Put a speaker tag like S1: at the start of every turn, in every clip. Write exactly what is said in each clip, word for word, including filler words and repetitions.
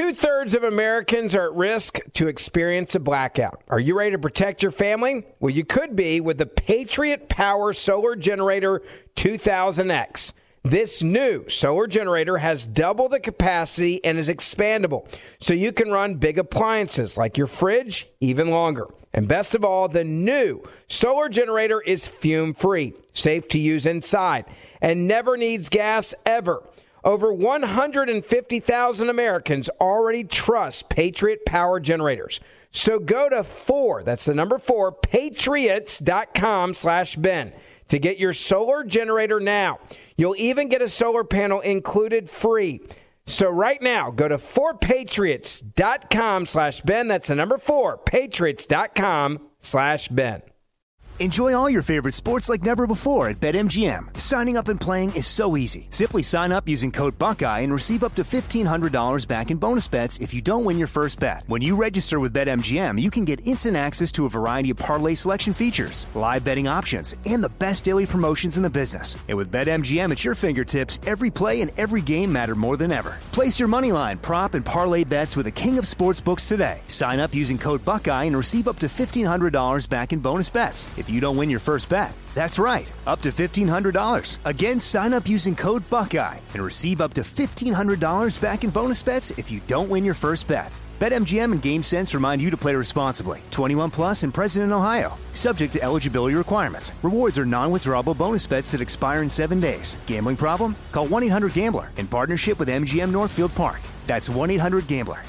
S1: Two-thirds of Americans are at risk to experience a blackout. Are you ready to protect your family? Well, you could be with the Patriot Power Solar Generator two thousand X. This new solar generator has double the capacity and is expandable, so you can run big appliances like your fridge even longer. And best of all, the new solar generator is fume-free, safe to use inside, and never needs gas ever. Over one hundred fifty thousand Americans already trust Patriot Power Generators. So go to four, that's the number four, patriots.com slash Ben to get your solar generator now. You'll even get a solar panel included free. So right now, go to four patriots.com slash Ben. That's the number four, patriots.com slash Ben.
S2: Enjoy all your favorite sports like never before at BetMGM. Signing up and playing is so easy. Simply sign up using code Buckeye and receive up to fifteen hundred dollars back in bonus bets if you don't win your first bet. When you register with BetMGM, you can get instant access to a variety of parlay selection features, live betting options, and the best daily promotions in the business. And with BetMGM at your fingertips, every play and every game matter more than ever. Place your moneyline, prop, and parlay bets with the king of sportsbooks today. Sign up using code Buckeye and receive up to fifteen hundred dollars back in bonus bets if you don't win your first bet. That's right, up to fifteen hundred dollars. Again, sign up using code Buckeye and receive up to fifteen hundred dollars back in bonus bets if you don't win your first bet. BetMGM and GameSense remind you to play responsibly. twenty-one plus and present in Ohio. Subject to eligibility requirements. Rewards are non-withdrawable bonus bets that expire in seven days. Gambling problem? Call one eight hundred gambler in partnership with M G M Northfield Park. That's one eight hundred gambler.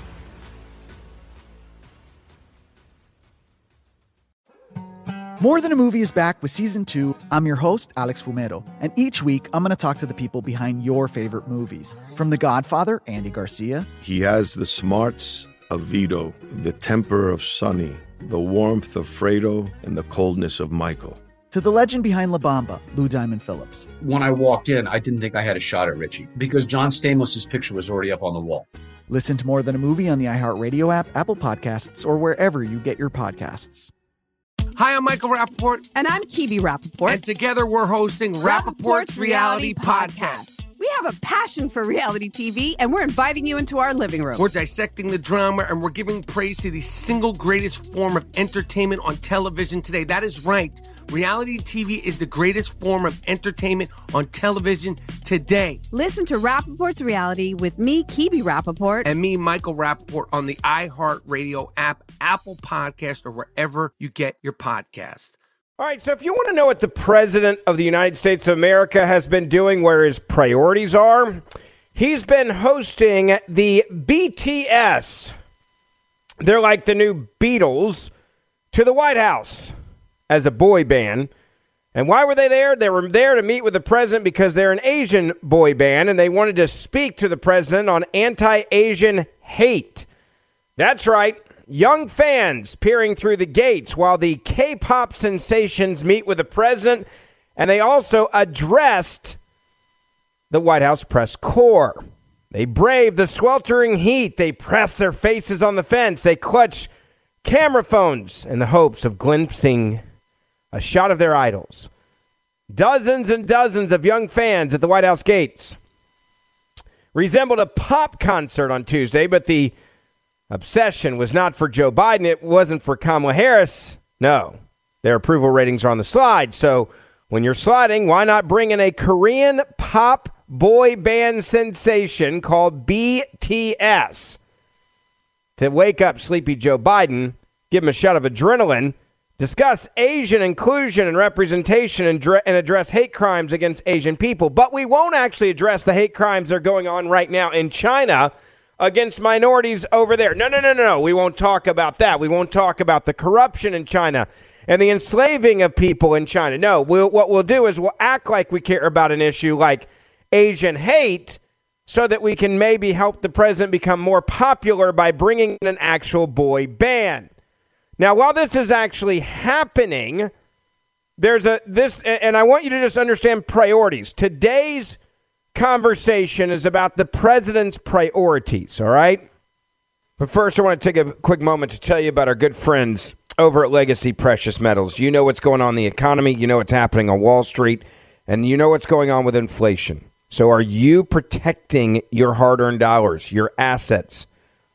S3: More Than a Movie is back with Season two. I'm your host, Alex Fumero, and each week I'm going to talk to the people behind your favorite movies. From The Godfather, Andy Garcia.
S4: He has the smarts of Vito, the temper of Sonny, the warmth of Fredo, and the coldness of Michael.
S3: To the legend behind La Bamba, Lou Diamond Phillips.
S5: When I walked in, I didn't think I had a shot at Richie because John Stamos' picture was already up on the wall.
S3: Listen to More Than a Movie on the iHeartRadio app, Apple Podcasts, or wherever you get your podcasts.
S6: Hi, I'm Michael Rappaport.
S7: And I'm Kibi Rappaport.
S6: And together we're hosting Rappaport's Reality Podcast.
S7: We have a passion for reality T V, and we're inviting you into our living room.
S6: We're dissecting the drama, and we're giving praise to the single greatest form of entertainment on television today. That is right. Reality T V is the greatest form of entertainment on television today.
S7: Listen to Rappaport's Reality with me, Kibi Rappaport.
S6: And me, Michael Rappaport, on the iHeartRadio app, Apple Podcast, or wherever you get your podcast.
S1: All right, so if you want to know what the President of the United States of America has been doing, where his priorities are, he's been hosting the B T S. They're like the new Beatles to the White House as a boy band. And why were they there? They were there to meet with the president because they're an Asian boy band, and they wanted to speak to the president on anti-Asian hate. That's right. Young fans peering through the gates while the K-pop sensations meet with the president, and they also addressed the White House press corps. They braved the sweltering heat. They pressed their faces on the fence. They clutched camera phones in the hopes of glimpsing a shot of their idols. Dozens and dozens of young fans at the White House gates resembled a pop concert on Tuesday, but the obsession was not for Joe Biden. It wasn't for Kamala Harris. No, their approval ratings are on the slide. So when you're sliding, why not bring in a Korean pop boy band sensation called B T S to wake up sleepy Joe Biden, give him a shot of adrenaline, discuss Asian inclusion and representation, and, dre- and address hate crimes against Asian people. But we won't actually address the hate crimes that are going on right now in China against minorities over there. No, no, no, no, no. We won't talk about that. We won't talk about the corruption in China and the enslaving of people in China. No, we'll, what we'll do is we'll act like we care about an issue like Asian hate so that we can maybe help the president become more popular by bringing in an actual boy band. Now, while this is actually happening, there's a this, and I want you to just understand priorities. Today's conversation is about the president's priorities, all right? But first, I want to take a quick moment to tell you about our good friends over at Legacy Precious Metals. You know what's going on in the economy, you know what's happening on Wall Street, and you know what's going on with inflation. So are you protecting your hard-earned dollars, your assets?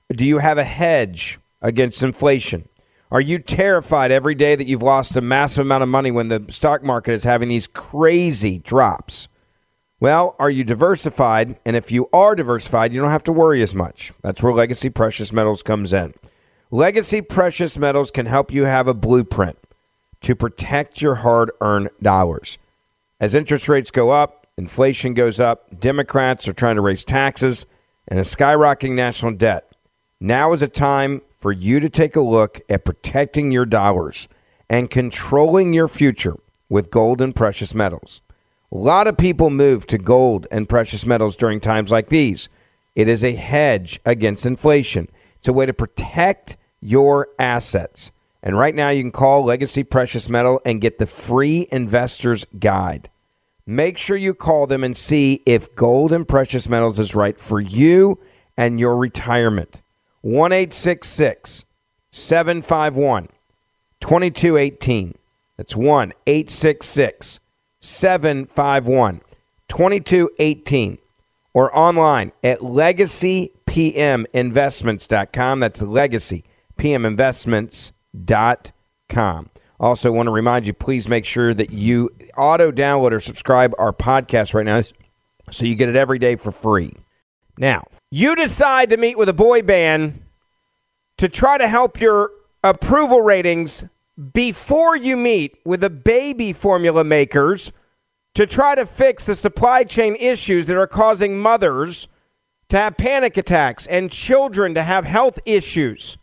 S1: Do you have a hedge against inflation? Are you terrified every day that you've lost a massive amount of money when the stock market is having these crazy drops? Well, are you diversified? And if you are diversified, you don't have to worry as much. That's where Legacy Precious Metals comes in. Legacy Precious Metals can help you have a blueprint to protect your hard-earned dollars. As interest rates go up, inflation goes up, Democrats are trying to raise taxes, and a skyrocketing national debt. Now is a time for you to take a look at protecting your dollars and controlling your future with gold and precious metals. A lot of people move to gold and precious metals during times like these. It is a hedge against inflation. It's a way to protect your assets. And right now you can call Legacy Precious Metal and get the free investor's guide. Make sure you call them and see if gold and precious metals is right for you and your retirement. one eight six six, seven five one, two two one eight. That's one eight six six, seven five one, two two one eight. Or online at legacy p m investments dot com. That's legacy p m investments dot com. Also want to remind you, please make sure that you auto-download or subscribe our podcast right now so you get it every day for free. Now, you decide to meet with a boy band to try to help your approval ratings before you meet with the baby formula makers to try to fix the supply chain issues that are causing mothers to have panic attacks and children to have health issues.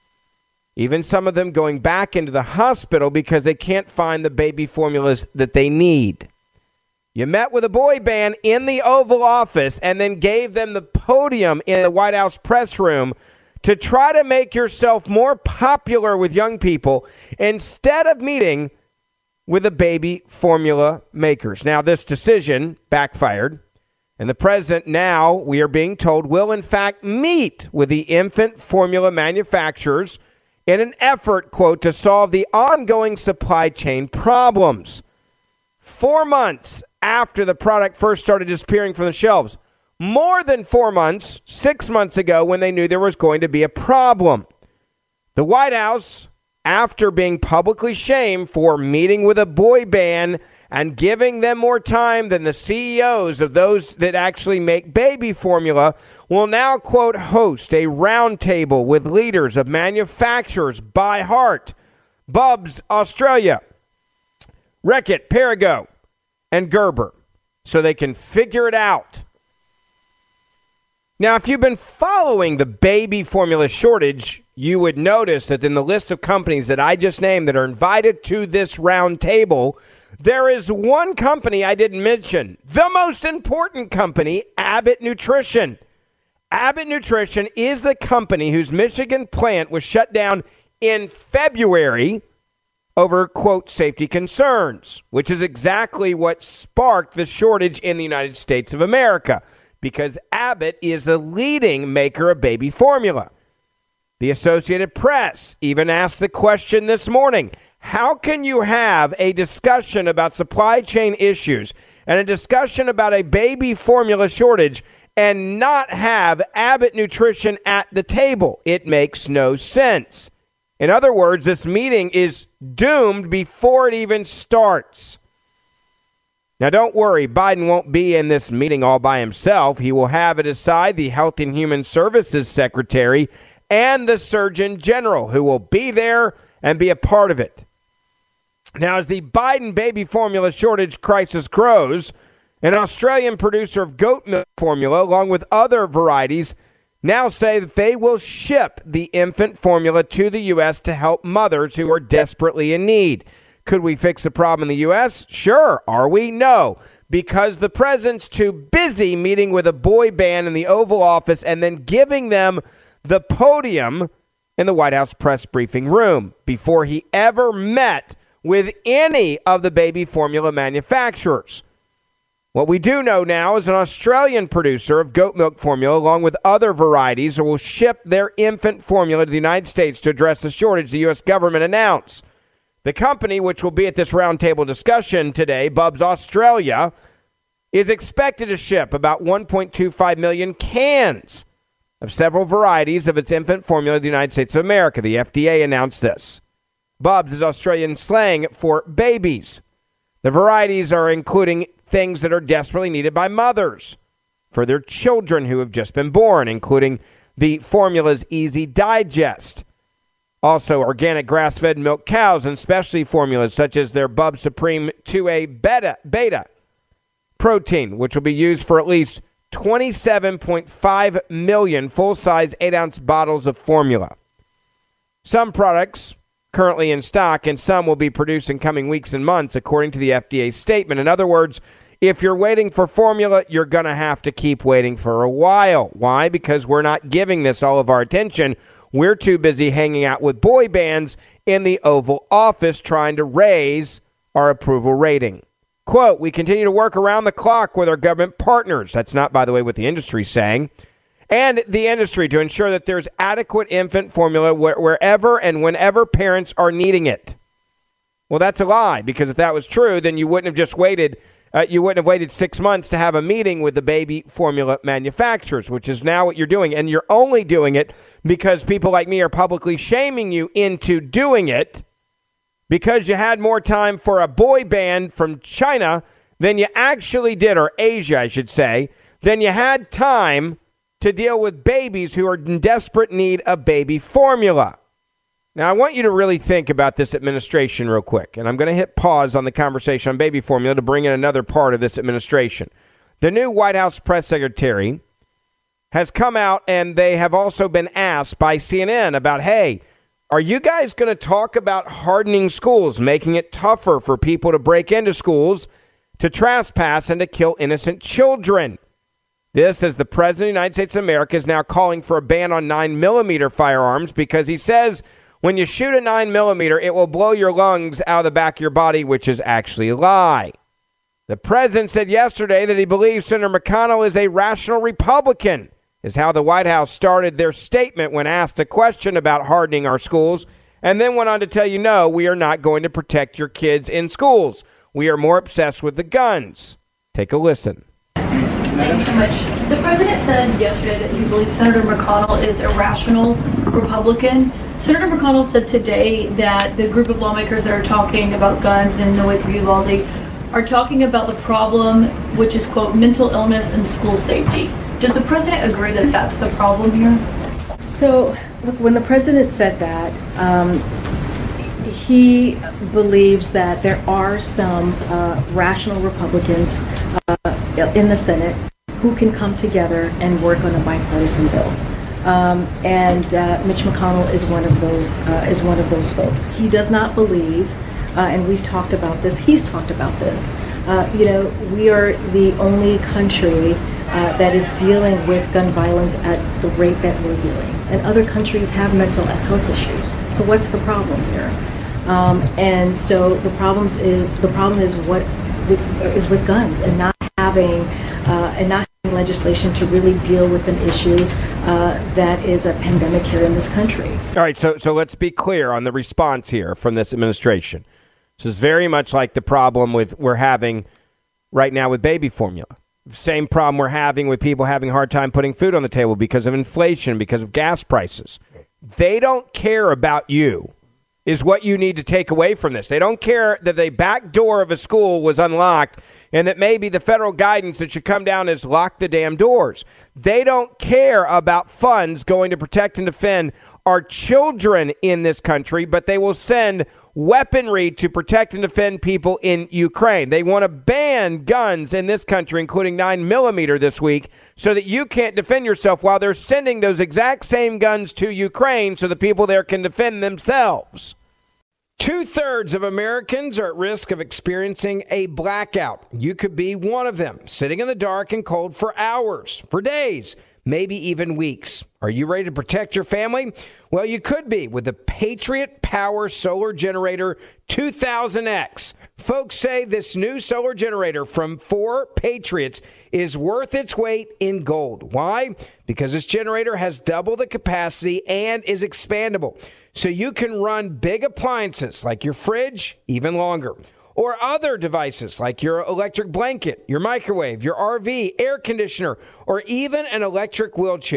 S1: Even some of them going back into the hospital because they can't find the baby formulas that they need. You met with a boy band in the Oval Office and then gave them the podium in the White House press room to try to make yourself more popular with young people instead of meeting with the baby formula makers. Now, this decision backfired, and the president now, we are being told, will in fact meet with the infant formula manufacturers in an effort, quote, to solve the ongoing supply chain problems. Four months after the product first started disappearing from the shelves, more than four months, six months ago when they knew there was going to be a problem. The White House, after being publicly shamed for meeting with a boy band and giving them more time than the C E Os of those that actually make baby formula, will now, quote, host a roundtable with leaders of manufacturers by Heart, Bubs Australia, Reckitt, Perrigo, and Gerber, so they can figure it out. Now, if you've been following the baby formula shortage, you would notice that in the list of companies that I just named that are invited to this round table, there is one company I didn't mention, the most important company, Abbott Nutrition. Abbott Nutrition is the company whose Michigan plant was shut down in February over, quote, safety concerns, which is exactly what sparked the shortage in the United States of America, because Abbott is the leading maker of baby formula. The Associated Press even asked the question this morning, how can you have a discussion about supply chain issues and a discussion about a baby formula shortage and not have Abbott Nutrition at the table? It makes no sense. In other words, this meeting is doomed before it even starts. Now, don't worry, Biden won't be in this meeting all by himself. He will have at his side the Health and Human Services Secretary and the Surgeon General, who will be there and be a part of it. Now, as the Biden baby formula shortage crisis grows, an Australian producer of goat milk formula, along with other varieties, now say that they will ship the infant formula to the U S to help mothers who are desperately in need. Could we fix the problem in the U S? Sure. Are we? No. Because the president's too busy meeting with a boy band in the Oval Office and then giving them the podium in the White House press briefing room before he ever met with any of the baby formula manufacturers. What we do know now is an Australian producer of goat milk formula, along with other varieties, will ship their infant formula to the United States to address the shortage the U S government announced. The company, which will be at this roundtable discussion today, Bubs Australia, is expected to ship about one point two five million cans of several varieties of its infant formula in the United States of America. The F D A announced this. Bubs is Australian slang for babies. The varieties are including things that are desperately needed by mothers for their children who have just been born, including the formula's Easy Digest. Also, organic grass-fed milk cows and specialty formulas such as their Bub Supreme two A beta, beta protein, which will be used for at least twenty-seven point five million full-size eight ounce bottles of formula. Some products currently in stock and some will be produced in coming weeks and months, according to the F D A statement. In other words, if you're waiting for formula, you're going to have to keep waiting for a while. Why? Because we're not giving this all of our attention. We're too busy hanging out with boy bands in the Oval Office trying to raise our approval rating. Quote, we continue to work around the clock with our government partners. That's not, by the way, what the industry's saying. And the industry to ensure that there's adequate infant formula wh- wherever and whenever parents are needing it. Well, that's a lie, because if that was true, then you wouldn't have just waited. Uh, you wouldn't have waited six months to have a meeting with the baby formula manufacturers, which is now what you're doing. And you're only doing it because people like me are publicly shaming you into doing it because you had more time for a boy band from China than you actually did, or Asia, I should say, than you had time to deal with babies who are in desperate need of baby formula. Now, I want you to really think about this administration real quick, and I'm going to hit pause on the conversation on baby formula to bring in another part of this administration. The new White House press secretary has come out, and they have also been asked by C N N about, hey, are you guys going to talk about hardening schools, making it tougher for people to break into schools, to trespass, and to kill innocent children? This as the President of the United States of America is now calling for a ban on nine millimeter firearms because he says when you shoot a nine millimeter, it will blow your lungs out of the back of your body, which is actually a lie. The president said yesterday that he believes Senator McConnell is a rational Republican, is how the White House started their statement when asked a question about hardening our schools, and then went on to tell you, no, we are not going to protect your kids in schools. We are more obsessed with the guns. Take a listen.
S8: Thanks so much. The president said yesterday that he believes Senator McConnell is a rational Republican. Senator McConnell said today that the group of lawmakers that are talking about guns in the wake of Uvalde are talking about the problem, which is, quote, mental illness and school safety. Does the president agree that that's the problem here?
S9: So, look, when the president said that, um, he believes that there are some uh, rational Republicans uh, in the Senate who can come together and work on a bipartisan bill. Um, and uh, Mitch McConnell is one of those uh, is one of those folks. He does not believe, uh, and we've talked about this. He's talked about this. Uh, you know, we are the only country uh, that is dealing with gun violence at the rate that we're dealing, and other countries have mental health issues. So what's the problem here? Um, and so the problems is the problem is what with, is with guns and not having uh, and not having legislation to really deal with an issue uh, that is a pandemic here in this country.
S1: All right, so so let's be clear on the response here from this administration. This is very much like the problem with we're having right now with baby formula. Same problem we're having with people having a hard time putting food on the table because of inflation, because of gas prices. They don't care about you, is what you need to take away from this. They don't care that the back door of a school was unlocked and that maybe the federal guidance that should come down is lock the damn doors. They don't care about funds going to protect and defend our children in this country, but they will send weaponry to protect and defend people in Ukraine. They want to ban guns in this country, including nine millimeter this week, so that you can't defend yourself while they're sending those exact same guns to Ukraine so the people there can defend themselves. Two-thirds of Americans are at risk of experiencing a blackout. You could be one of them, sitting in the dark and cold for hours, for days, maybe even weeks. Are you ready to protect your family? Well, you could be with the Patriot Power Solar Generator two thousand X. Folks say this new solar generator from four Patriots is worth its weight in gold. Why? Because this generator has double the capacity and is expandable. So you can run big appliances like your fridge even longer, or other devices like your electric blanket, your microwave, your R V, air conditioner, or even an electric wheelchair.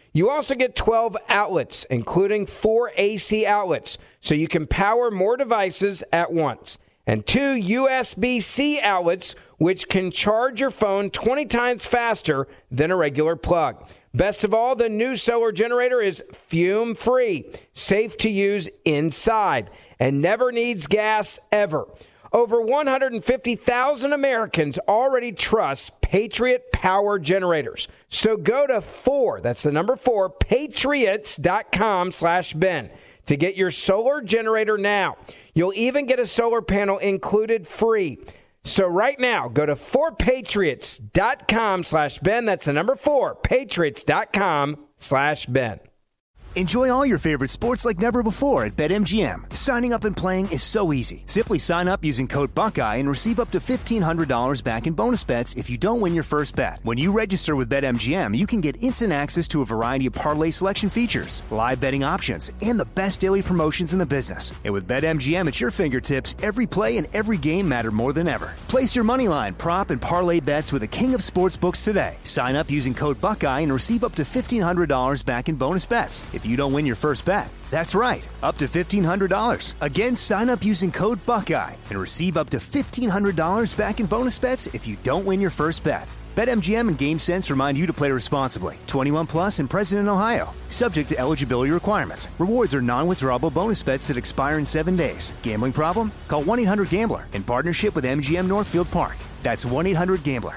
S1: You also get twelve outlets, including four A C outlets, so you can power more devices at once, and two U S B C outlets, which can charge your phone twenty times faster than a regular plug. Best of all, the new solar generator is fume-free, safe to use inside, and never needs gas ever. Over one hundred fifty thousand Americans already trust Patriot Power Generators. So go to four, that's the number four, patriots.com slash Ben to get your solar generator now. You'll even get a solar panel included free. So right now, go to four patriots.com slash Ben. That's the number four, patriots.com slash Ben.
S2: Enjoy all your favorite sports like never before at BetMGM. Signing up and playing is so easy. Simply sign up using code Buckeye and receive up to fifteen hundred dollars back in bonus bets if you don't win your first bet. When you register with BetMGM, you can get instant access to a variety of parlay selection features, live betting options, and the best daily promotions in the business. And with BetMGM at your fingertips, every play and every game matter more than ever. Place your moneyline, prop, and parlay bets with the king of sportsbooks today. Sign up using code Buckeye and receive up to fifteen hundred dollars back in bonus bets if you don't win your first bet. That's right, up to fifteen hundred dollars. Again, sign up using code Buckeye and receive up to fifteen hundred dollars back in bonus bets if you don't win your first bet. BetMGM and GameSense remind you to play responsibly. twenty-one plus and present in Ohio. Subject to eligibility requirements. Rewards are non-withdrawable bonus bets that expire in seven days. Gambling problem? Call one eight hundred gambler in partnership with M G M Northfield Park. That's one eight hundred gambler.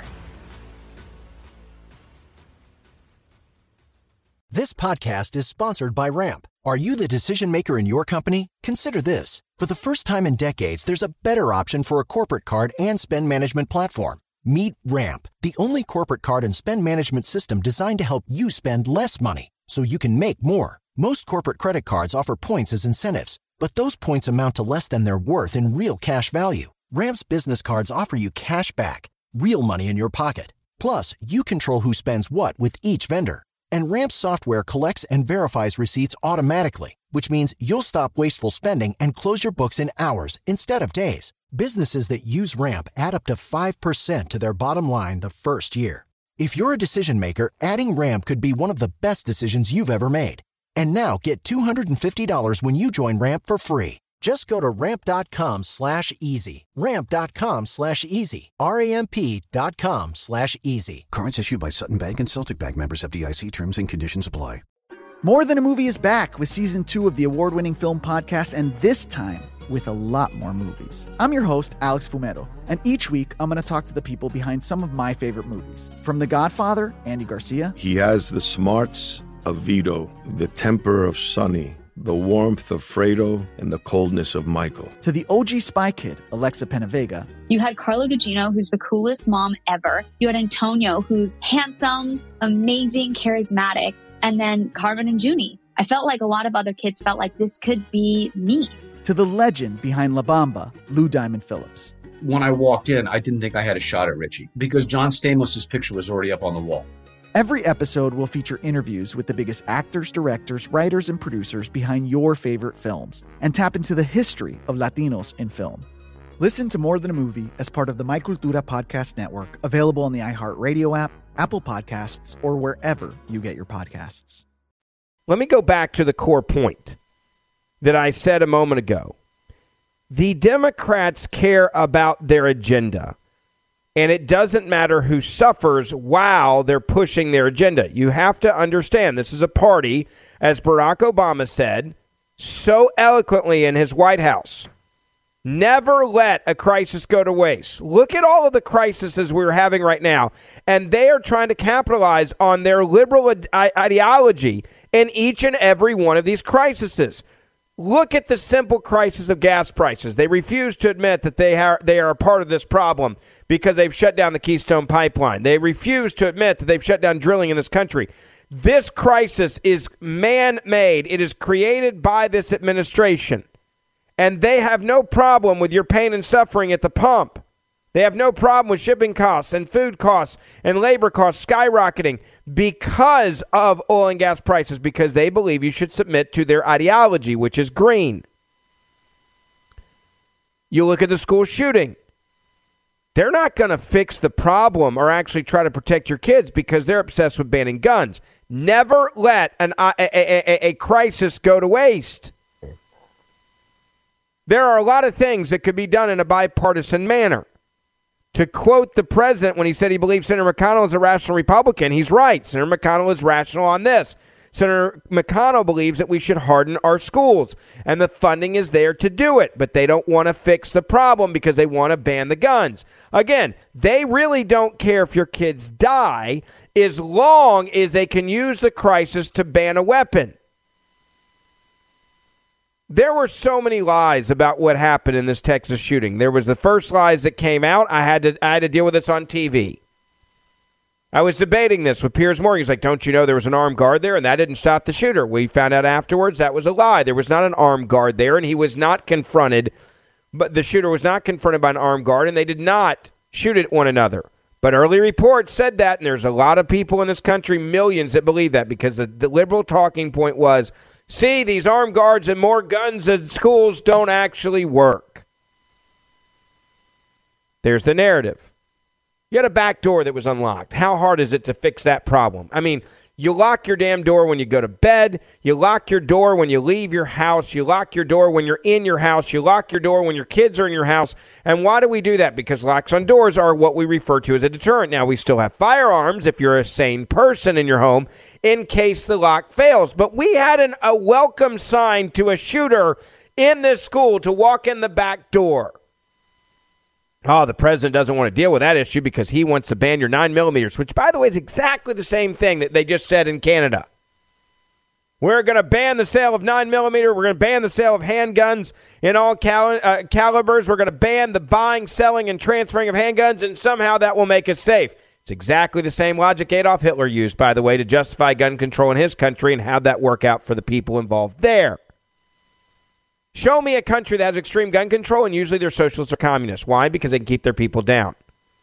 S10: This podcast is sponsored by Ramp. Are you the decision maker in your company? Consider this. For the first time in decades, there's a better option for a corporate card and spend management platform. Meet Ramp, the only corporate card and spend management system designed to help you spend less money so you can make more. Most corporate credit cards offer points as incentives, but those points amount to less than their worth in real cash value. Ramp's business cards offer you cash back, real money in your pocket. Plus, you control who spends what with each vendor. And Ramp's software collects and verifies receipts automatically, which means you'll stop wasteful spending and close your books in hours instead of days. Businesses that use Ramp add up to five percent to their bottom line the first year. If you're a decision maker, adding Ramp could be one of the best decisions you've ever made. And now get two hundred fifty dollars when you join Ramp for free. Just go to ramp.com slash easy. Ramp.com slash easy. R-A-M-P dot com slash easy.
S11: Cards issued by Sutton Bank and Celtic Bank, members, F D I C. Terms and conditions apply.
S3: More Than a Movie is back with season two of the award-winning film podcast, and this time with a lot more movies. I'm your host, Alex Fumero, and each week I'm going to talk to the people behind some of my favorite movies. From The Godfather, Andy Garcia.
S4: He has the smarts of Vito, the temper of Sonny, the warmth of Fredo, and the coldness of Michael.
S3: To the O G Spy Kid, Alexa Penavega.
S12: You had Carla Gugino, who's the coolest mom ever. You had Antonio, who's handsome, amazing, charismatic. And then Carmen and Junie. I felt like a lot of other kids felt like this could be me.
S3: To the legend behind La Bamba, Lou Diamond Phillips.
S5: When I walked in, I didn't think I had a shot at Richie because John Stamos' picture was already up on the wall.
S3: Every episode will feature interviews with the biggest actors, directors, writers, and producers behind your favorite films and tap into the history of Latinos in film. Listen to More Than a Movie as part of the My Cultura Podcast Network, available on the iHeartRadio app, Apple Podcasts, or wherever you get your podcasts.
S1: Let me go back to the core point that I said a moment ago. The Democrats care about their agenda. And it doesn't matter who suffers while they're pushing their agenda. You have to understand this is a party, as Barack Obama said so eloquently in his White House. Never let a crisis go to waste. Look at all of the crises we're having right now, and they are trying to capitalize on their liberal ideology in each and every one of these crises. Look at the simple crisis of gas prices. They refuse to admit that they are, they are a part of this problem because they've shut down the Keystone Pipeline. They refuse to admit that they've shut down drilling in this country. This crisis is man-made. It is created by this administration. And they have no problem with your pain and suffering at the pump. They have no problem with shipping costs and food costs and labor costs skyrocketing because of oil and gas prices, because they believe you should submit to their ideology, which is green. You look at the school shooting. They're not going to fix the problem or actually try to protect your kids because they're obsessed with banning guns. Never let an, a, a, a, a crisis go to waste. There are a lot of things that could be done in a bipartisan manner. To quote the president when he said he believes Senator McConnell is a rational Republican, he's right. Senator McConnell is rational on this. Senator McConnell believes that we should harden our schools, and the funding is there to do it, but they don't want to fix the problem because they want to ban the guns. Again, they really don't care if your kids die as long as they can use the crisis to ban a weapon. There were so many lies about what happened in this Texas shooting. There was the first lies that came out. I had to I had to deal with this on T V. I was debating this with Piers Morgan. He's like, don't you know there was an armed guard there? And that didn't stop the shooter. We found out afterwards that was a lie. There was not an armed guard there, and he was not confronted. But the shooter was not confronted by an armed guard, and they did not shoot at one another. But early reports said that, and there's a lot of people in this country, millions, that believe that, because the, the liberal talking point was, see, these armed guards and more guns in schools don't actually work. There's the narrative. You had a back door that was unlocked. How hard is it to fix that problem? I mean, you lock your damn door when you go to bed. You lock your door when you leave your house. You lock your door when you're in your house. You lock your door when your kids are in your house. And why do we do that? Because locks on doors are what we refer to as a deterrent. Now, we still have firearms if you're a sane person in your home in case the lock fails. But we had an, a welcome sign to a shooter in this school to walk in the back door. Oh, the president doesn't want to deal with that issue because he wants to ban your nine millimeters, which, by the way, is exactly the same thing that they just said in Canada. We're going to ban the sale of nine millimeter. We're going to ban the sale of handguns in all cal- uh, calibers. We're going to ban the buying, selling, and transferring of handguns, and somehow that will make us safe. It's exactly the same logic Adolf Hitler used, by the way, to justify gun control in his country, and how'd that work out for the people involved there. Show me a country that has extreme gun control, and usually they're socialists or communists. Why? Because they can keep their people down.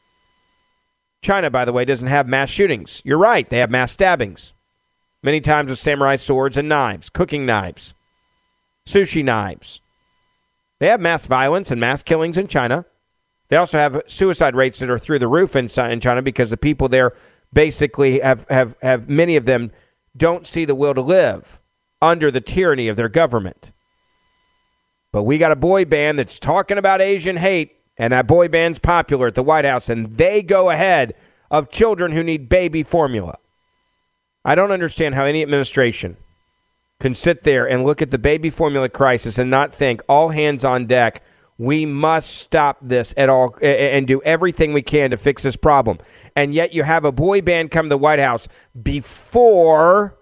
S1: China, by the way, doesn't have mass shootings. You're right. They have mass stabbings. Many times with samurai swords and knives, cooking knives, sushi knives. They have mass violence and mass killings in China. They also have suicide rates that are through the roof in, in China because the people there basically have, have, have, many of them don't see the will to live under the tyranny of their government. But we got a boy band that's talking about Asian hate, and that boy band's popular at the White House, and they go ahead of children who need baby formula. I don't understand how any administration can sit there and look at the baby formula crisis and not think, all hands on deck, we must stop this at all and do everything we can to fix this problem. And yet you have a boy band come to the White House before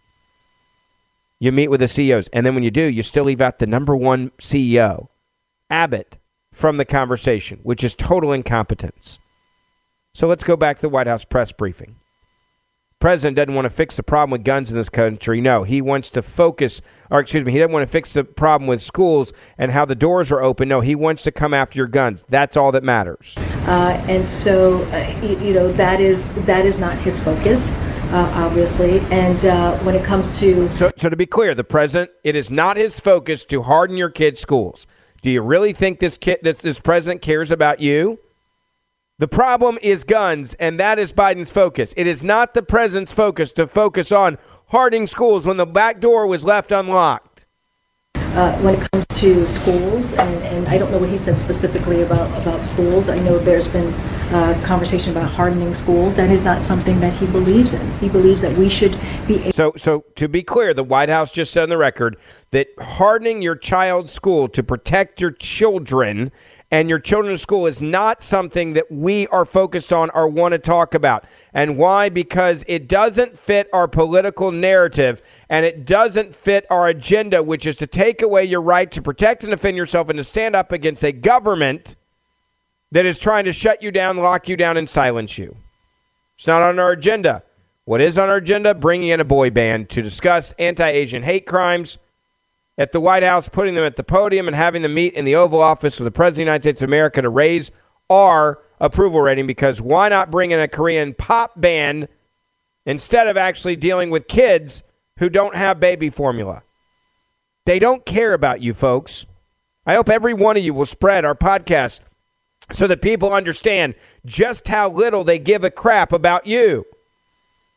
S1: you meet with the C E Os. And then when you do, you still leave out the number one C E O, Abbott, from the conversation, which is total incompetence. So let's go back to the White House press briefing. The president doesn't want to fix the problem with guns in this country. No, he wants to focus, or excuse me, he doesn't want to fix the problem with schools and how the doors are open. No, he wants to come after your guns. That's all that matters.
S9: Uh, and so, uh, you, you know, that is that is not his focus. Uh, obviously, and uh, when it comes to...
S1: So, so to be clear, the president, it is not his focus to harden your kids' schools. Do you really think this kid, this, this president cares about you? The problem is guns, and that is Biden's focus. It is not the president's focus to focus on hardening schools when the back door was left unlocked.
S9: Uh, when it comes to schools, and, and I don't know what he said specifically about, about schools. I know there's been uh, conversation about hardening schools. That is not something that he believes in. He believes that we should be...
S1: So, so to be clear, the White House just said on the record that hardening your child's school to protect your children and your children's school is not something that we are focused on or want to talk about. And why? Because it doesn't fit our political narrative, and it doesn't fit our agenda, which is to take away your right to protect and defend yourself and to stand up against a government that is trying to shut you down, lock you down, and silence you. It's not on our agenda. What is on our agenda? Bringing in a boy band to discuss anti-Asian hate crimes at the White House, putting them at the podium and having them meet in the Oval Office with the President of the United States of America to raise our approval rating, because why not bring in a Korean pop band instead of actually dealing with kids who don't have baby formula? They don't care about you, folks. I hope every one of you will spread our podcast so that people understand just how little they give a crap about you.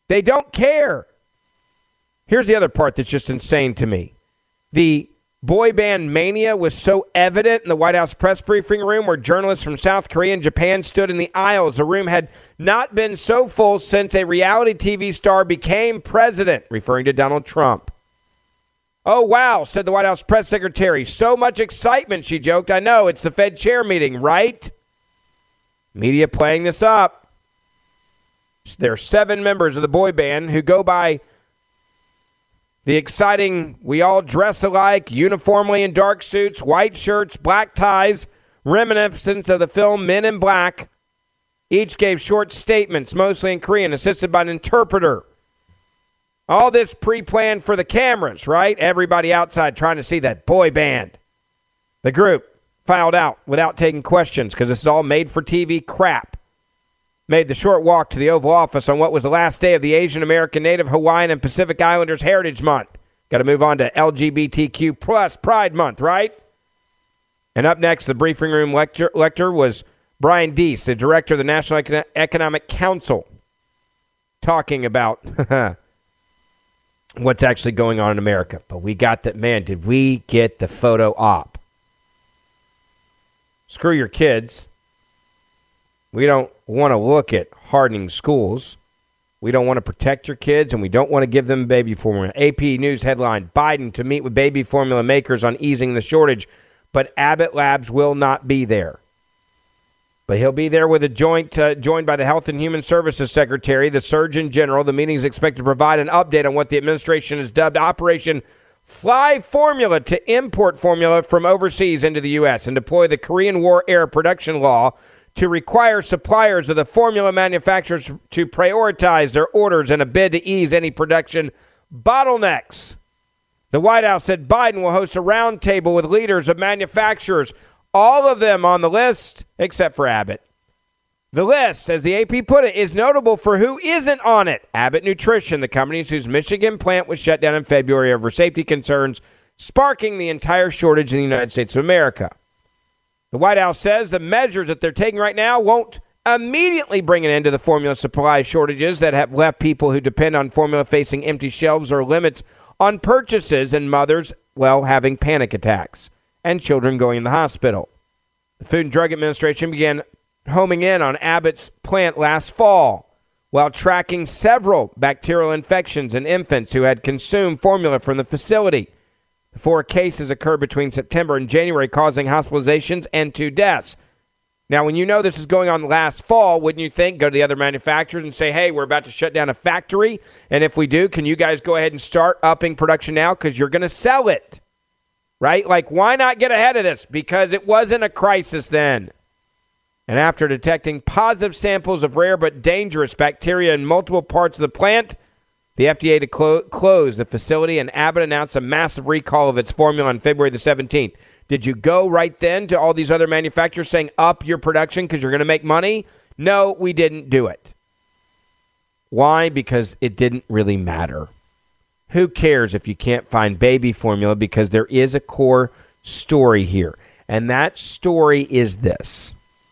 S1: They don't care. Here's the other part that's just insane to me. The boy band mania was so evident in the White House press briefing room where journalists from South Korea and Japan stood in the aisles. The room had not been so full since a reality T V star became president, referring to Donald Trump. Oh, wow, said the White House press secretary. So much excitement, she joked. I know, it's the Fed chair meeting, right? Media playing this up. There are seven members of the boy band who go by the exciting, we all dress alike, uniformly in dark suits, white shirts, black ties, reminiscence of the film Men in Black. Each gave short statements, mostly in Korean, assisted by an interpreter. All this pre-planned for the cameras, right? Everybody outside trying to see that boy band. The group filed out without taking questions because this is all made-for-T V crap. Made the short walk to the Oval Office on what was the last day of the Asian American, Native Hawaiian, and Pacific Islanders Heritage Month. Got to move on to L G B T Q plus Pride Month, right? And up next, the briefing room lecture, lecturer was Brian Deese, the director of the National Econ- Economic Council, talking about what's actually going on in America. But we got that, man, did we get the photo op? Screw your kids. We don't want to look at hardening schools. We don't want to protect your kids, and we don't want to give them baby formula. A P News headline, Biden to meet with baby formula makers on easing the shortage, but Abbott Labs will not be there. But he'll be there with a joint, uh, joined by the Health and Human Services Secretary, the Surgeon General. The meeting is expected to provide an update on what the administration has dubbed Operation Fly Formula to import formula from overseas into the U S and deploy the Korean War-era production law to require suppliers of the formula manufacturers to prioritize their orders in a bid to ease any production bottlenecks. The White House said Biden will host a roundtable with leaders of manufacturers, all of them on the list except for Abbott. The list, as the A P put it, is notable for who isn't on it. Abbott Nutrition, the company whose Michigan plant was shut down in February over safety concerns, sparking the entire shortage in the United States of America. The White House says the measures that they're taking right now won't immediately bring an end to the formula supply shortages that have left people who depend on formula facing empty shelves or limits on purchases, and mothers, well, having panic attacks and children going to the hospital. The Food and Drug Administration began homing in on Abbott's plant last fall while tracking several bacterial infections in infants who had consumed formula from the facility. The four cases occurred between September and January, causing hospitalizations and two deaths. Now, when you know this is going on last fall, wouldn't you think, go to the other manufacturers and say, hey, we're about to shut down a factory, and if we do, can you guys go ahead and start upping production now because you're going to sell it, right? Like, why not get ahead of this? Because it wasn't a crisis then. And after detecting positive samples of rare but dangerous bacteria in multiple parts of the plant, the F D A to clo- close the facility, and Abbott announced a massive recall of its formula on February the seventeenth. Did you go right then to all these other manufacturers saying up your production because you're going to make money? No, we didn't do it. Why? Because it didn't really matter. Who cares if you can't find baby formula? Because there is a core story here. And that story is this.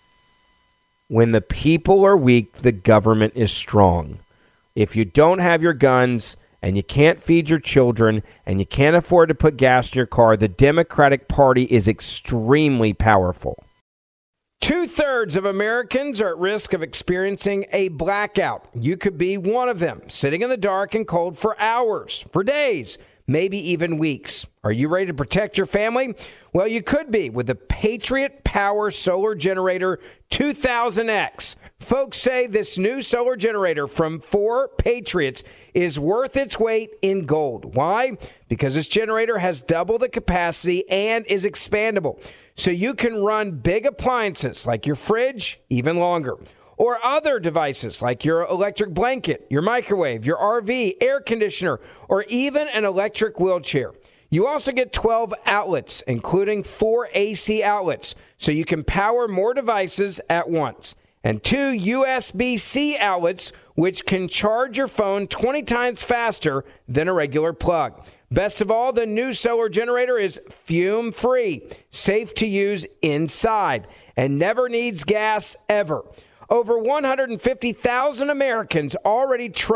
S1: When the people are weak, the government is strong. If you don't have your guns and you can't feed your children and you can't afford to put gas in your car, the Democratic Party is extremely powerful. Two-thirds of Americans are at risk of experiencing a blackout. You could be one of them, sitting in the dark and cold for hours, for days, maybe even weeks. Are you ready to protect your family? Well, you could be with the Patriot Power Solar Generator two thousand X. Folks say this new solar generator from four Patriots is worth its weight in gold. Why? Because this generator has double the capacity and is expandable. So you can run big appliances like your fridge even longer, or other devices like your electric blanket, your microwave, your R V, air conditioner, or even an electric wheelchair. You also get twelve outlets, including four A C outlets, so you can power more devices at once, and two U S B C outlets, which can charge your phone twenty times faster than a regular plug. Best of all, the new solar generator is fume-free, safe to use inside, and never needs gas ever. Over one hundred fifty thousand Americans already trust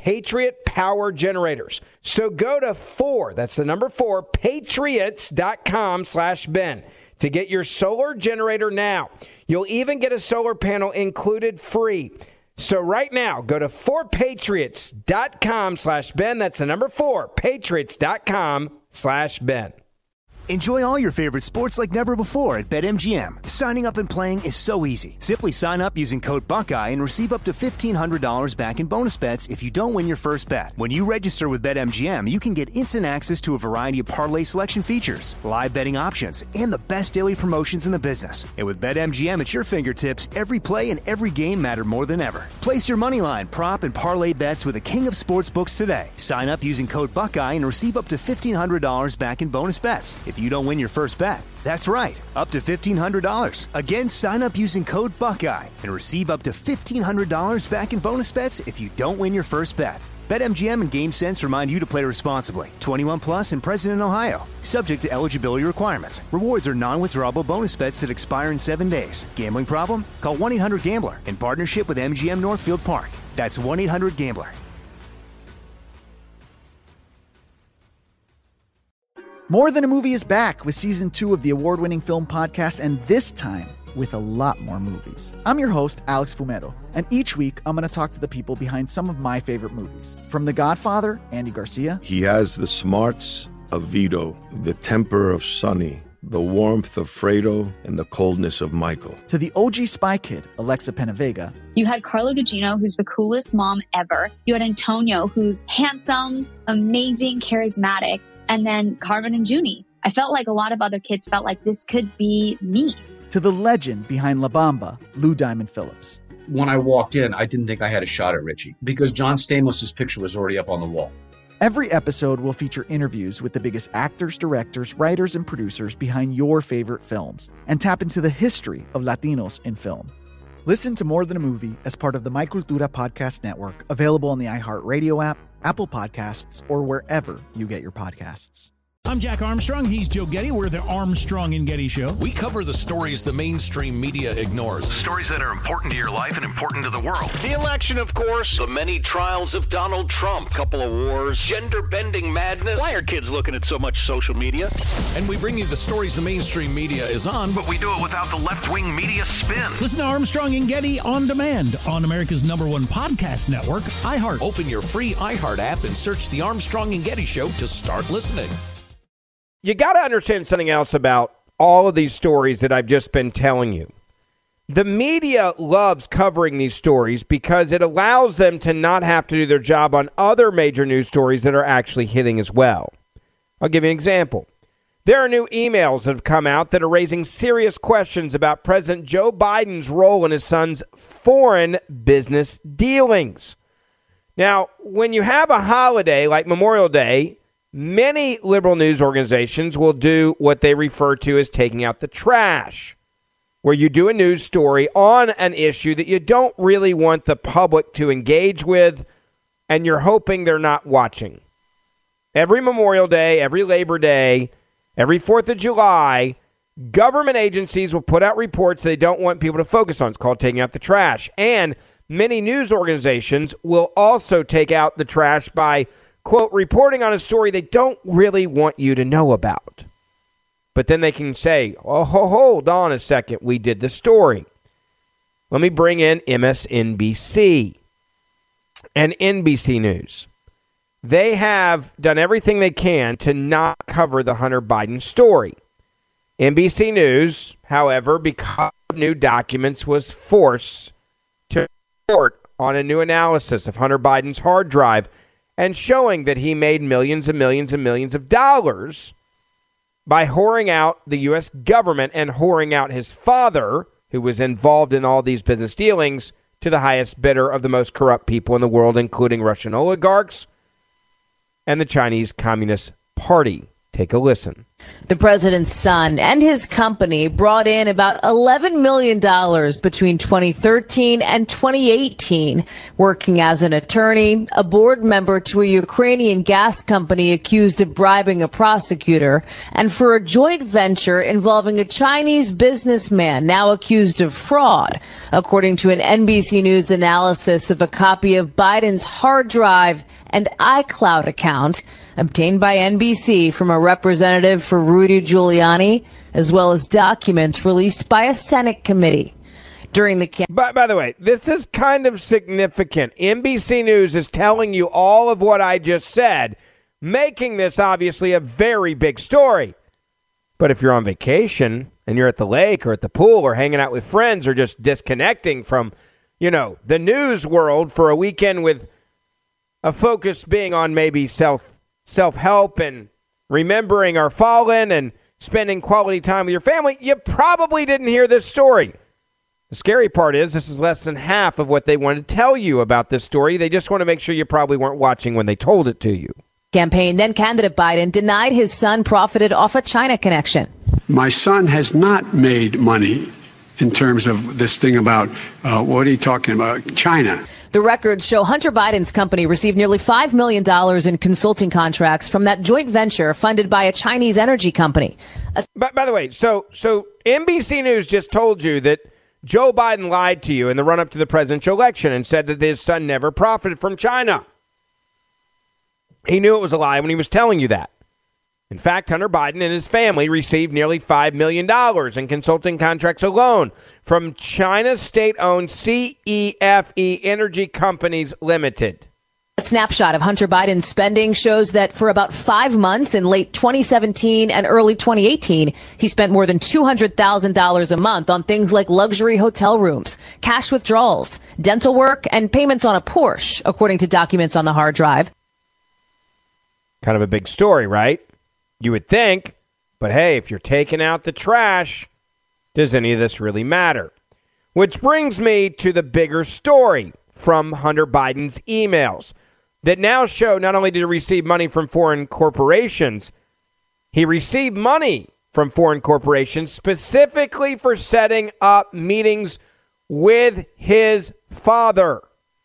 S1: Patriot Power Generators. So go to four, that's the number four, patriots.com slash Ben to get your solar generator now. You'll even get a solar panel included free. So right now, go to four patriots.com slash Ben. That's the number four, patriots.com slash Ben.
S2: Enjoy all your favorite sports like never before at BetMGM. Signing up and playing is so easy. Simply sign up using code Buckeye and receive up to fifteen hundred dollars back in bonus bets if you don't win your first bet. When you register with BetMGM, you can get instant access to a variety of parlay selection features, live betting options, and the best daily promotions in the business. And with BetMGM at your fingertips, every play and every game matter more than ever. Place your moneyline, prop, and parlay bets with the king of sportsbooks today. Sign up using code Buckeye and receive up to fifteen hundred dollars back in bonus bets if you don't win your first bet. That's right, up to fifteen hundred dollars. Again, sign up using code Buckeye and receive up to fifteen hundred dollars back in bonus bets if you don't win your first bet. BetMGM and GameSense remind you to play responsibly. twenty-one plus and present in Ohio. Subject to eligibility requirements. Rewards are non-withdrawable bonus bets that expire in seven days. Gambling problem? Call one eight hundred gambler in partnership with M G M Northfield Park. That's one eight hundred gambler.
S3: More Than a Movie is back with season two of the award-winning film podcast, and this time with a lot more movies. I'm your host, Alex Fumero, and each week I'm going to talk to the people behind some of my favorite movies. From The Godfather, Andy Garcia.
S4: He has the smarts of Vito, the temper of Sonny, the warmth of Fredo, and the coldness of Michael.
S3: To the O G Spy Kid, Alexa Penavega.
S12: You had Carla Gugino, who's the coolest mom ever. You had Antonio, who's handsome, amazing, charismatic. And then Carmen and Junie. I felt like a lot of other kids felt like this could be me.
S3: To the legend behind La Bamba, Lou Diamond Phillips.
S5: When I walked in, I didn't think I had a shot at Richie because John Stamos' picture was already up on the wall.
S3: Every episode will feature interviews with the biggest actors, directors, writers, and producers behind your favorite films and tap into the history of Latinos in film. Listen to More Than a Movie as part of the My Cultura Podcast Network, available on the iHeartRadio app, Apple Podcasts, or wherever you get your podcasts.
S13: I'm Jack Armstrong. He's Joe Getty. We're the Armstrong and Getty Show.
S14: We cover the stories the mainstream media ignores. The stories that are important to your life and important to the world. The election, of course. The many trials of Donald Trump. Couple of wars. Gender-bending madness. Why are kids looking at so much social media? And we bring you the stories the mainstream media is on, but we do it without the left-wing media spin.
S13: Listen to Armstrong and Getty on demand on America's number one podcast network, iHeart.
S14: Open your free iHeart app and search the Armstrong and Getty Show to start listening.
S1: You got to understand something else about all of these stories that I've just been telling you. The media loves covering these stories because it allows them to not have to do their job on other major news stories that are actually hitting as well. I'll give you an example. There are new emails that have come out that are raising serious questions about President Joe Biden's role in his son's foreign business dealings. Now, when you have a holiday like Memorial Day, many liberal news organizations will do what they refer to as taking out the trash, where you do a news story on an issue that you don't really want the public to engage with, and you're hoping they're not watching. Every Memorial Day, every Labor Day, every fourth of July, government agencies will put out reports they don't want people to focus on. It's called taking out the trash. And many news organizations will also take out the trash by quote, reporting on a story they don't really want you to know about. But then they can say, oh, hold on a second, we did the story. Let me bring in M S N B C and N B C News. They have done everything they can to not cover the Hunter Biden story. N B C News, however, because of new documents, was forced to report on a new analysis of Hunter Biden's hard drive and showing that he made millions and millions and millions of dollars by whoring out the U S government and whoring out his father, who was involved in all these business dealings, to the highest bidder of the most corrupt people in the world, including Russian oligarchs and the Chinese Communist Party. Take a listen.
S15: The president's son and his company brought in about eleven million dollars between twenty thirteen and twenty eighteen, working as an attorney, a board member to a Ukrainian gas company accused of bribing a prosecutor, and for a joint venture involving a Chinese businessman now accused of fraud, according to an N B C News analysis of a copy of Biden's hard drive and iCloud account obtained by N B C from a representative for Rudy Giuliani, as well as documents released by a Senate committee. During the cam-
S1: by, by the way, this is kind of significant. N B C News is telling you all of what I just said, making this obviously a very big story. But if you're on vacation and you're at the lake or at the pool or hanging out with friends or just disconnecting from, you know, the news world for a weekend with a focus being on maybe self self-help and remembering our fallen and spending quality time with your family, you probably didn't hear this story. The scary part is this is less than half of what they wanted to tell you about this story. They just want to make sure you probably weren't watching when they told it to you.
S15: Campaign, then candidate Biden denied his son profited off a China connection.
S16: My son has not made money in terms of this thing about, uh, what are you talking about, China?
S15: The records show Hunter Biden's company received nearly five million dollars in consulting contracts from that joint venture funded by a Chinese energy company. A-
S1: by, by the way, so so N B C News just told you that Joe Biden lied to you in the run-up to the presidential election and said that his son never profited from China. He knew it was a lie when he was telling you that. In fact, Hunter Biden and his family received nearly five million dollars in consulting contracts alone from China's state-owned C E F E Energy Companies Limited.
S15: A snapshot of Hunter Biden's spending shows that for about five months in late twenty seventeen and early twenty eighteen, he spent more than two hundred thousand dollars a month on things like luxury hotel rooms, cash withdrawals, dental work, and payments on a Porsche, according to documents on the hard drive.
S1: Kind of a big story, right? You would think, but hey, if you're taking out the trash, does any of this really matter? Which brings me to the bigger story from Hunter Biden's emails that now show not only did he receive money from foreign corporations, he received money from foreign corporations specifically for setting up meetings with his father.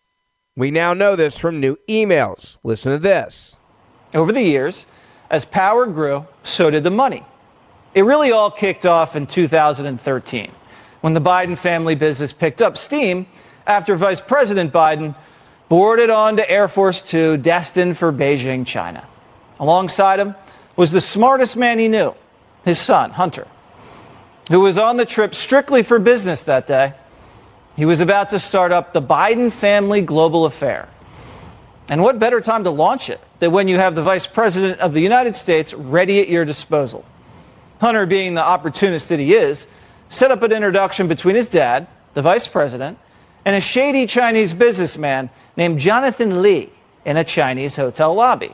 S1: We now know this from new emails. Listen to this.
S17: Over the years, as power grew, so did the money. It really all kicked off in two thousand thirteen, when the Biden family business picked up steam after Vice President Biden boarded on to Air Force Two, destined for Beijing, China. Alongside him was the smartest man he knew, his son, Hunter, who was on the trip strictly for business that day. He was about to start up the Biden family global affair. And what better time to launch it than when you have the Vice President of the United States ready at your disposal? Hunter, being the opportunist that he is, set up an introduction between his dad, the Vice President, and a shady Chinese businessman named Jonathan Lee in a Chinese hotel lobby.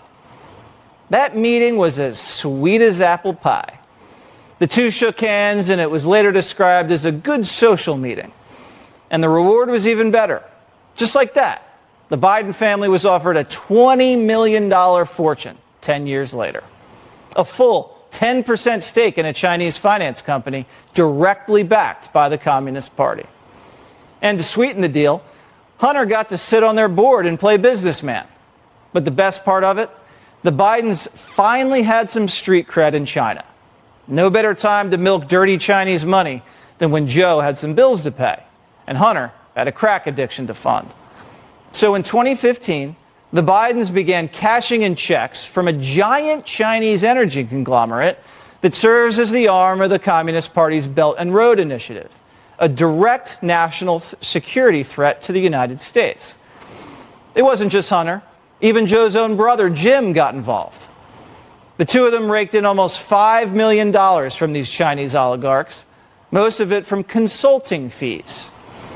S17: That meeting was as sweet as apple pie. The two shook hands, and it was later described as a good social meeting. And the reward was even better. Just like that, the Biden family was offered a twenty million dollars fortune ten years later. A full ten percent stake in a Chinese finance company directly backed by the Communist Party. And to sweeten the deal, Hunter got to sit on their board and play businessman. But the best part of it, the Bidens finally had some street cred in China. No better time to milk dirty Chinese money than when Joe had some bills to pay and Hunter had a crack addiction to fund. So in twenty fifteen, the Bidens began cashing in checks from a giant Chinese energy conglomerate that serves as the arm of the Communist Party's Belt and Road Initiative, a direct national th- security threat to the United States. It wasn't just Hunter. Even Joe's own brother, Jim, got involved. The two of them raked in almost five million dollars from these Chinese oligarchs, most of it from consulting fees.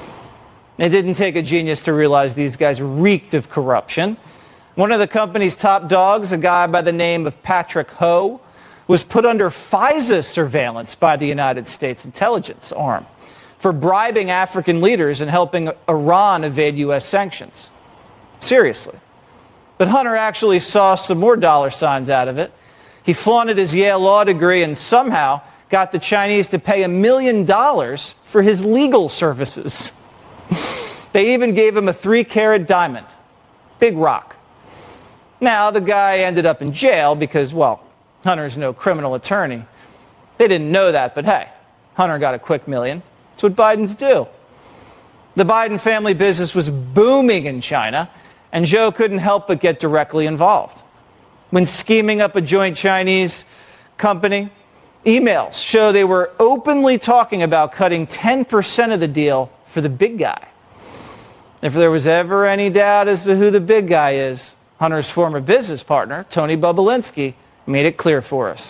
S17: It didn't take a genius to realize these guys reeked of corruption. One of the company's top dogs, a guy by the name of Patrick Ho, was put under FISA surveillance by the United States intelligence arm for bribing African leaders and helping Iran evade U S sanctions. Seriously. But Hunter actually saw some more dollar signs out of it. He flaunted his Yale law degree and somehow got the Chinese to pay a million dollars for his legal services. They even gave him a three-carat diamond. Big rock. Now, the guy ended up in jail because, well, Hunter's no criminal attorney. They didn't know that, but hey, Hunter got a quick million. That's what Biden's do. The Biden family business was booming in China, and Joe couldn't help but get directly involved. When scheming up a joint Chinese company, emails show they were openly talking about cutting ten percent of the deal for the big guy. If there was ever any doubt as to who the big guy is, Hunter's former business partner, Tony Bobulinski, made it clear for us.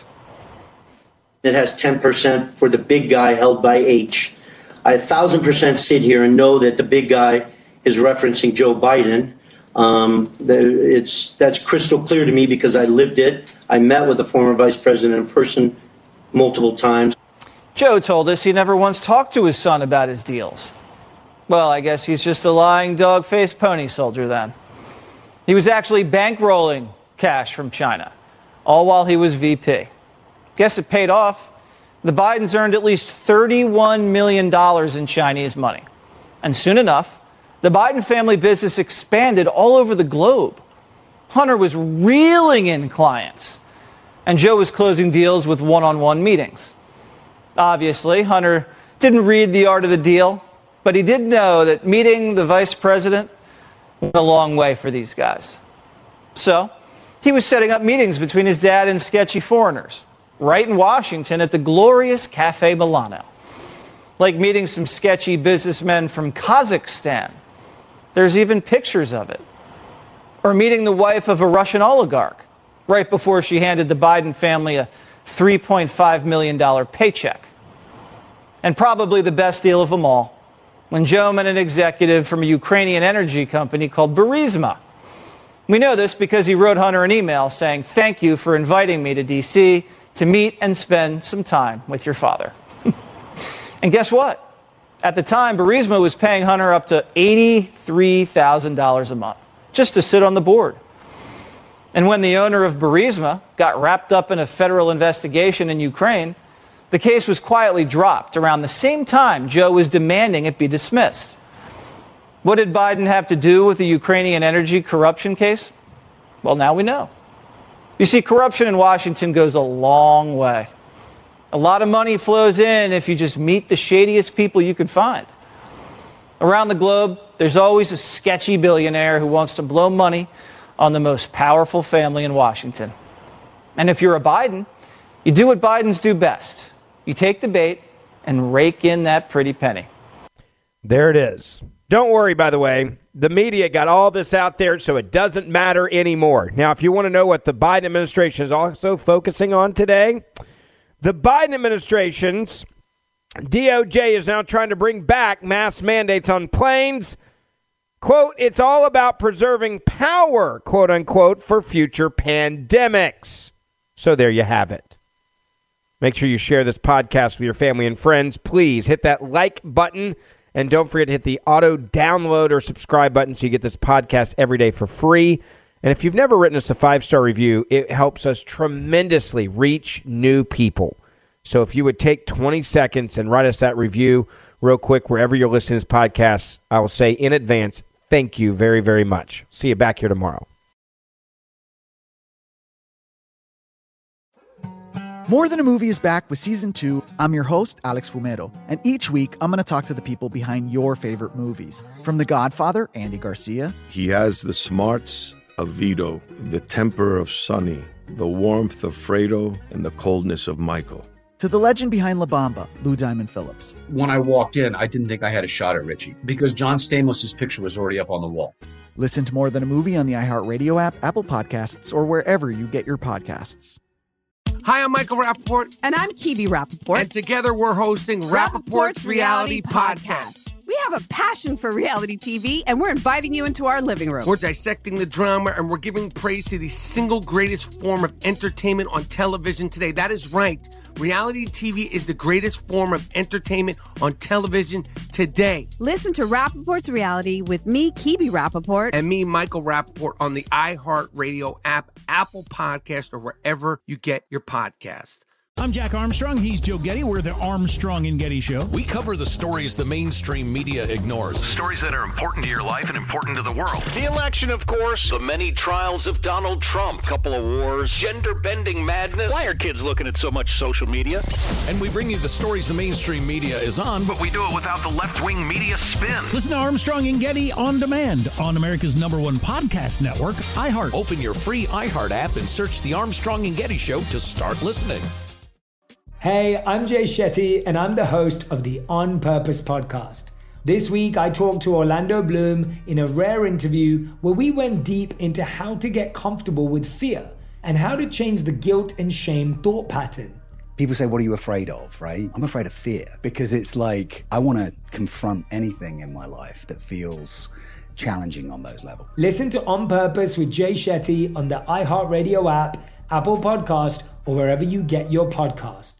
S18: It has ten percent for the big guy held by H. I a thousand percent sit here and know that the big guy is referencing Joe Biden. Um, it's that's crystal clear to me because I lived it. I met with the former vice president in person multiple times.
S17: Joe told us he never once talked to his son about his deals. Well, I guess he's just a lying dog-faced pony soldier then. He was actually bankrolling cash from China, all while he was V P. Guess it paid off. The Bidens earned at least thirty-one million dollars in Chinese money. And soon enough, the Biden family business expanded all over the globe. Hunter was reeling in clients, and Joe was closing deals with one-on-one meetings. Obviously, Hunter didn't read The Art of the Deal, but he did know that meeting the vice president went a long way for these guys. So he was setting up meetings between his dad and sketchy foreigners, right in Washington at the glorious Cafe Milano. Like meeting some sketchy businessmen from Kazakhstan. There's even pictures of it. Or meeting the wife of a Russian oligarch right before she handed the Biden family a three point five million dollars paycheck. And probably the best deal of them all, when Joe met an executive from a Ukrainian energy company called Burisma. We know this because he wrote Hunter an email saying, "Thank you for inviting me to D C to meet and spend some time with your father." And guess what? At the time, Burisma was paying Hunter up to eighty-three thousand dollars a month just to sit on the board. And when the owner of Burisma got wrapped up in a federal investigation in Ukraine, the case was quietly dropped around the same time Joe was demanding it be dismissed. What did Biden have to do with the Ukrainian energy corruption case? Well, now we know. You see, corruption in Washington goes a long way. A lot of money flows in if you just meet the shadiest people you could find. Around the globe, there's always a sketchy billionaire who wants to blow money on the most powerful family in Washington. And if you're a Biden, you do what Bidens do best. You take the bait and rake in that pretty penny.
S1: There it is. Don't worry, by the way. The media got all this out there, so it doesn't matter anymore. Now, if you want to know what the Biden administration is also focusing on today, the Biden administration's D O J is now trying to bring back mask mandates on planes. Quote, it's all about preserving power, quote unquote, for future pandemics. So there you have it. Make sure you share this podcast with your family and friends. Please hit that like button. And don't forget to hit the auto download or subscribe button so you get this podcast every day for free. And if you've never written us a five-star review, it helps us tremendously reach new people. So if you would take twenty seconds and write us that review real quick wherever you're listening to this podcast, I will say in advance, thank you very, very much. See you back here tomorrow.
S3: More Than a Movie is back with Season two. I'm your host, Alex Fumero, and each week I'm going to talk to the people behind your favorite movies. From The Godfather, Andy Garcia.
S4: He has the smarts of Vito, the temper of Sonny, the warmth of Fredo, and the coldness of Michael.
S3: To the legend behind La Bamba, Lou Diamond Phillips.
S5: When I walked in, I didn't think I had a shot at Richie because John Stamos' picture was already up on the wall.
S3: Listen to More Than a Movie on the iHeartRadio app, Apple Podcasts, or wherever you get your podcasts.
S6: Hi, I'm Michael Rappaport.
S7: And I'm Kibi Rappaport.
S6: And together we're hosting Rappaport's Reality Podcast.
S7: We have a passion for reality T V, and we're inviting you into our living room.
S6: We're dissecting the drama, and we're giving praise to the single greatest form of entertainment on television today. That is right. Reality T V is the greatest form of entertainment on television today. today.
S7: Listen to Rappaport's Reality with me, Kibi Rappaport.
S6: And me, Michael Rappaport, on the iHeartRadio app, Apple Podcast, or wherever you get your podcast.
S13: I'm Jack Armstrong. He's Joe Getty. We're the Armstrong and Getty Show.
S14: We cover the stories the mainstream media ignores. Stories that are important to your life and important to the world. The election, of course. The many trials of Donald Trump. Couple of wars. Gender-bending madness. Why are kids looking at so much social media? And we bring you the stories the mainstream media is on, but we do it without the left-wing media spin.
S13: Listen to Armstrong and Getty on demand on America's number one podcast network, iHeart.
S14: Open your free iHeart app and search The Armstrong and Getty Show to start listening.
S19: Hey, I'm Jay Shetty, and I'm the host of the On Purpose podcast. This week, I talked to Orlando Bloom in a rare interview where we went deep into how to get comfortable with fear and how to change the guilt and shame thought pattern.
S20: People say, what are you afraid of, right? I'm afraid of fear because it's like I want to confront anything in my life that feels challenging on those levels.
S19: Listen to On Purpose with Jay Shetty on the iHeartRadio app, Apple Podcast, or wherever you get your podcasts.